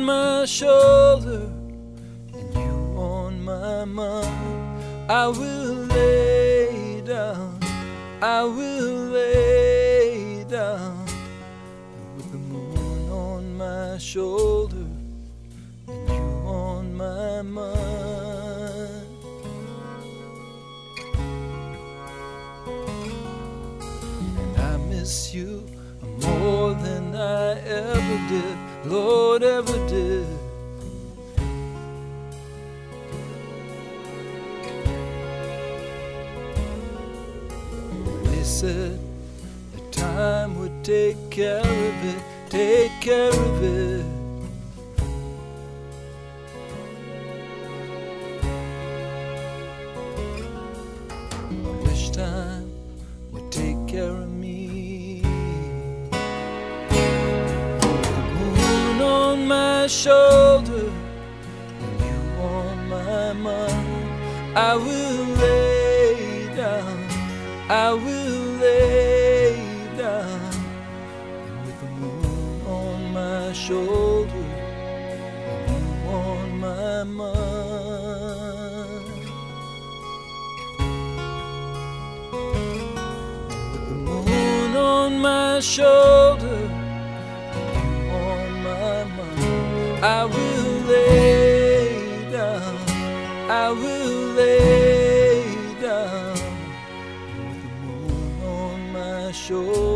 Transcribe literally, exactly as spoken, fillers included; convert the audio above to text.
on my shoulder and you on my mind, I will lay down, I will lay down with the moon on my shoulder and you on my mind. And I miss you more than I ever did, Lord, ever did. They said that time would take care of it, take care of it. I wish time would take care of me. The moon on my shoulder and you on my mind, I will lay down, I will lay down with the moon on my shoulder and you on my mind. With the moon on my shoulder and you on my mind, I will lay down, I will lay down with the moon on my shoulder.